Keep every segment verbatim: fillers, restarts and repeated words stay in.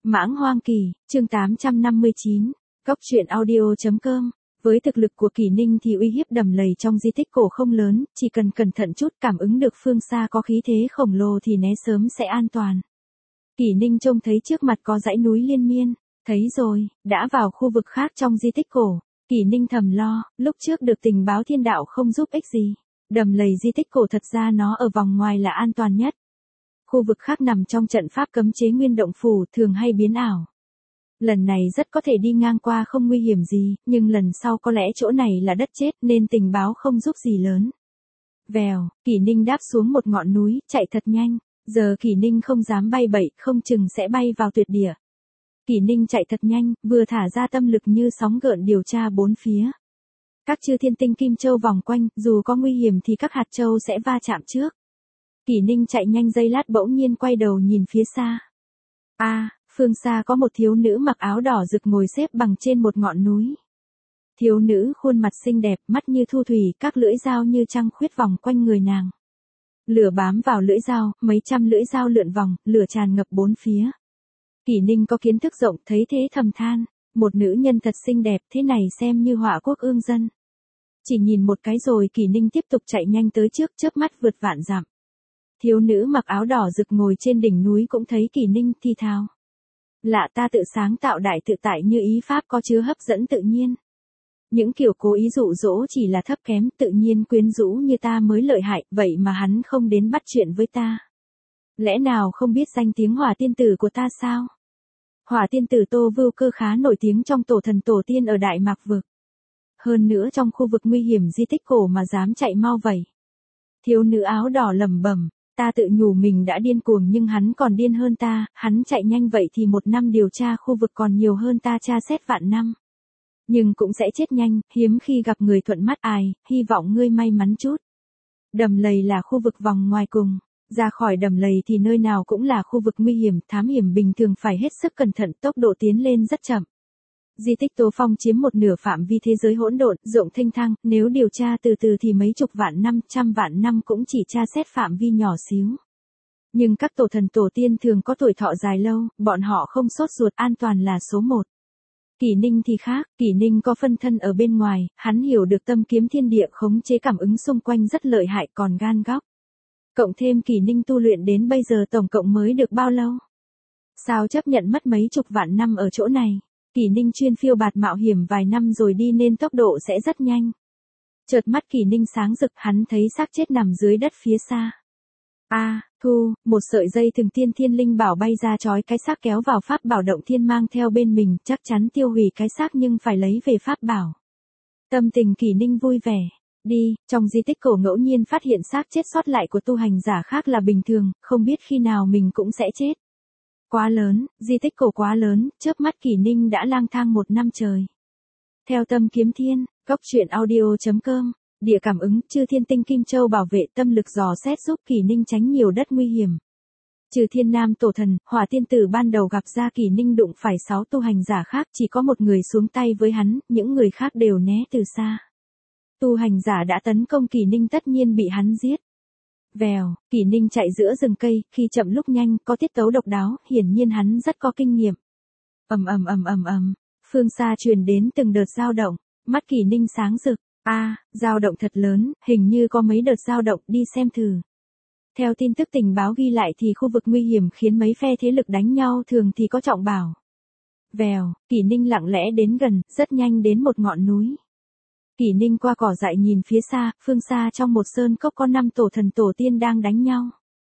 Mãng Hoang Kỳ, chương tám trăm năm mươi chín, Cốc truyện audio chấm com. Với thực lực của Kỷ Ninh thì uy hiếp đầm lầy trong di tích cổ không lớn, chỉ cần cẩn thận chút cảm ứng được phương xa có khí thế khổng lồ thì né sớm sẽ an toàn. Kỷ Ninh trông thấy trước mặt có dãy núi liên miên, thấy rồi, đã vào khu vực khác trong di tích cổ. Kỷ Ninh thầm lo, lúc trước được tình báo thiên đạo không giúp ích gì. Đầm lầy di tích cổ thật ra nó ở vòng ngoài là an toàn nhất. Khu vực khác nằm trong trận pháp cấm chế nguyên động phủ thường hay biến ảo. Lần này rất có thể đi ngang qua không nguy hiểm gì, nhưng lần sau có lẽ chỗ này là đất chết nên tình báo không giúp gì lớn. Vèo, Kỷ Ninh đáp xuống một ngọn núi, chạy thật nhanh. Giờ Kỷ Ninh không dám bay bậy, không chừng sẽ bay vào tuyệt địa. Kỷ Ninh chạy thật nhanh, vừa thả ra tâm lực như sóng gợn điều tra bốn phía. Các chư thiên tinh kim châu vòng quanh, dù có nguy hiểm thì các hạt châu sẽ va chạm trước. Kỷ Ninh chạy nhanh giây lát bỗng nhiên quay đầu nhìn phía xa. A, à, phương xa có một thiếu nữ mặc áo đỏ rực ngồi xếp bằng trên một ngọn núi. Thiếu nữ khuôn mặt xinh đẹp, mắt như thu thủy, các lưỡi dao như trăng khuyết vòng quanh người nàng. Lửa bám vào lưỡi dao, mấy trăm lưỡi dao lượn vòng, lửa tràn ngập bốn phía. Kỷ Ninh có kiến thức rộng, thấy thế thầm than, một nữ nhân thật xinh đẹp thế này xem như họa quốc ương dân. Chỉ nhìn một cái rồi Kỷ Ninh tiếp tục chạy nhanh tới trước, chớp mắt vượt vạn dặm. Thiếu nữ mặc áo đỏ rực ngồi trên đỉnh núi cũng thấy Kỷ Ninh thì thào. Lạ ta tự sáng tạo đại tự tại như ý pháp có chứa hấp dẫn tự nhiên. Những kiểu cố ý dụ dỗ chỉ là thấp kém, tự nhiên quyến rũ như ta mới lợi hại, vậy mà hắn không đến bắt chuyện với ta. Lẽ nào không biết danh tiếng Hỏa tiên tử của ta sao? Hỏa tiên tử Tô Vưu Cơ khá nổi tiếng trong tổ thần tổ tiên ở Đại Mạc vực. Hơn nữa trong khu vực nguy hiểm di tích cổ mà dám chạy mau vậy. Thiếu nữ áo đỏ lẩm bẩm, ta tự nhủ mình đã điên cuồng nhưng hắn còn điên hơn ta, hắn chạy nhanh vậy thì một năm điều tra khu vực còn nhiều hơn ta tra xét vạn năm. Nhưng cũng sẽ chết nhanh, hiếm khi gặp người thuận mắt ai, hy vọng ngươi may mắn chút. Đầm lầy là khu vực vòng ngoài cùng, ra khỏi đầm lầy thì nơi nào cũng là khu vực nguy hiểm, thám hiểm bình thường phải hết sức cẩn thận, tốc độ tiến lên rất chậm. Di tích Tố Phong chiếm một nửa phạm vi thế giới hỗn độn, rộng thênh thang, nếu điều tra từ từ thì mấy chục vạn năm, trăm vạn năm cũng chỉ tra xét phạm vi nhỏ xíu. Nhưng các tổ thần tổ tiên thường có tuổi thọ dài lâu, bọn họ không sốt ruột, an toàn là số một. Kỷ Ninh thì khác, Kỷ Ninh có phân thân ở bên ngoài, hắn hiểu được tâm kiếm thiên địa khống chế cảm ứng xung quanh rất lợi hại còn gan góc. Cộng thêm Kỷ Ninh tu luyện đến bây giờ tổng cộng mới được bao lâu? Sao chấp nhận mất mấy chục vạn năm ở chỗ này? Kỷ Ninh chuyên phiêu bạt mạo hiểm vài năm rồi đi nên tốc độ sẽ rất nhanh. Chợt mắt Kỷ Ninh sáng rực, hắn thấy xác chết nằm dưới đất phía xa. A, à, thu, một sợi dây thừng tiên thiên linh bảo bay ra trói cái xác kéo vào pháp bảo động thiên mang theo bên mình, chắc chắn tiêu hủy cái xác nhưng phải lấy về pháp bảo. Tâm tình Kỷ Ninh vui vẻ. Đi, trong di tích cổ ngẫu nhiên phát hiện xác chết sót lại của tu hành giả khác là bình thường, không biết khi nào mình cũng sẽ chết. Quá lớn, di tích cổ quá lớn, chớp mắt Kỷ Ninh đã lang thang một năm trời. Theo tâm kiếm thiên, Cốc truyện audio chấm com, địa cảm ứng, chư thiên tinh kim châu bảo vệ, tâm lực dò xét giúp Kỷ Ninh tránh nhiều đất nguy hiểm. Trừ Thiên Nam tổ thần, Hỏa tiên tử ban đầu gặp ra Kỷ Ninh đụng phải sáu tu hành giả khác, chỉ có một người xuống tay với hắn, những người khác đều né từ xa. Tu hành giả đã tấn công Kỷ Ninh tất nhiên bị hắn giết. Vèo, Kỷ Ninh chạy giữa rừng cây, khi chậm lúc nhanh, có tiết tấu độc đáo, hiển nhiên hắn rất có kinh nghiệm. Ầm ầm ầm ầm ầm, phương xa truyền đến từng đợt dao động, mắt Kỷ Ninh sáng rực, a, à, dao động thật lớn, hình như có mấy đợt dao động, đi xem thử. Theo tin tức tình báo ghi lại thì khu vực nguy hiểm khiến mấy phe thế lực đánh nhau thường thì có trọng bảo. Vèo, Kỷ Ninh lặng lẽ đến gần, rất nhanh đến một ngọn núi. Kỷ Ninh qua cỏ dại nhìn phía xa, phương xa trong một sơn cốc có năm tổ thần tổ tiên đang đánh nhau.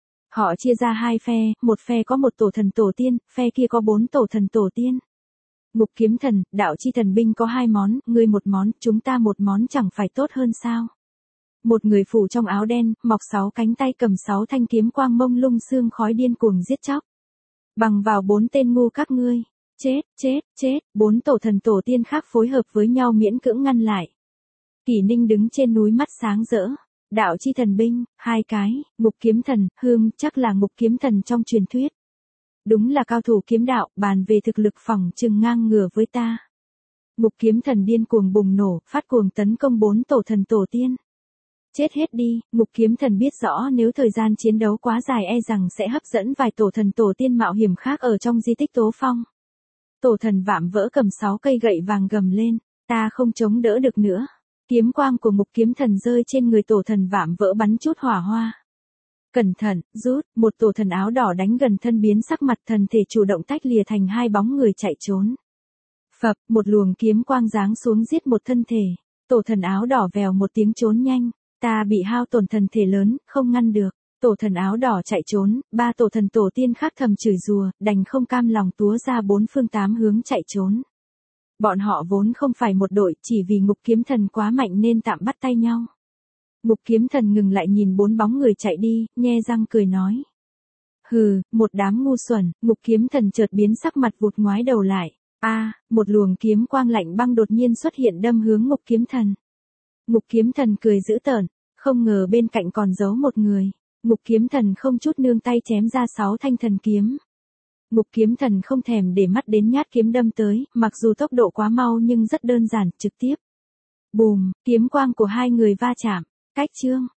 Họ chia ra hai phe, một phe có một tổ thần tổ tiên, phe kia có bốn tổ thần tổ tiên. Ngục kiếm thần, đạo chi thần binh có hai món, ngươi một món, chúng ta một món chẳng phải tốt hơn sao? Một người phủ trong áo đen, mọc sáu cánh tay cầm sáu thanh kiếm quang mông lung sương khói điên cuồng giết chóc. Bằng vào bốn tên ngu các ngươi, chết, chết, chết, bốn tổ thần tổ tiên khác phối hợp với nhau miễn cưỡng ngăn lại. Kỷ Ninh đứng trên núi mắt sáng rỡ. Đạo chi thần binh, hai cái, ngục kiếm thần, hương, chắc là ngục kiếm thần trong truyền thuyết. Đúng là cao thủ kiếm đạo, bàn về thực lực phỏng chừng ngang ngửa với ta. Ngục kiếm thần điên cuồng bùng nổ, phát cuồng tấn công bốn tổ thần tổ tiên. Chết hết đi, Ngục Kiếm Thần biết rõ nếu thời gian chiến đấu quá dài e rằng sẽ hấp dẫn vài tổ thần tổ tiên mạo hiểm khác ở trong di tích Tố Phong. Tổ thần Vạm Vỡ cầm sáu cây gậy vàng gầm lên, ta không chống đỡ được nữa. Kiếm quang của Ngục Kiếm Thần rơi trên người tổ thần Vạm Vỡ bắn chút hỏa hoa. Cẩn thận, rút, một tổ thần áo đỏ đánh gần thân biến sắc mặt thần thể chủ động tách lìa thành hai bóng người chạy trốn. Phập, một luồng kiếm quang giáng xuống giết một thân thể. Tổ thần áo đỏ vèo một tiếng trốn nhanh, ta bị hao tổn thần thể lớn, không ngăn được. Tổ thần áo đỏ chạy trốn, ba tổ thần tổ tiên khác thầm chửi rủa, đành không cam lòng túa ra bốn phương tám hướng chạy trốn. Bọn họ vốn không phải một đội, chỉ vì Ngục Kiếm Thần quá mạnh nên tạm bắt tay nhau. Ngục Kiếm Thần ngừng lại nhìn bốn bóng người chạy đi, nhe răng cười nói. Hừ, một đám ngu xuẩn. Ngục Kiếm Thần chợt biến sắc mặt vụt ngoái đầu lại. A, à, một luồng kiếm quang lạnh băng đột nhiên xuất hiện đâm hướng Ngục Kiếm Thần. Ngục Kiếm Thần cười dữ tợn, không ngờ bên cạnh còn giấu một người. Ngục Kiếm Thần không chút nương tay chém ra sáu thanh thần kiếm. Ngục Kiếm Thần không thèm để mắt đến nhát kiếm đâm tới, mặc dù tốc độ quá mau nhưng rất đơn giản, trực tiếp. Bùm, kiếm quang của hai người va chạm, cách chương.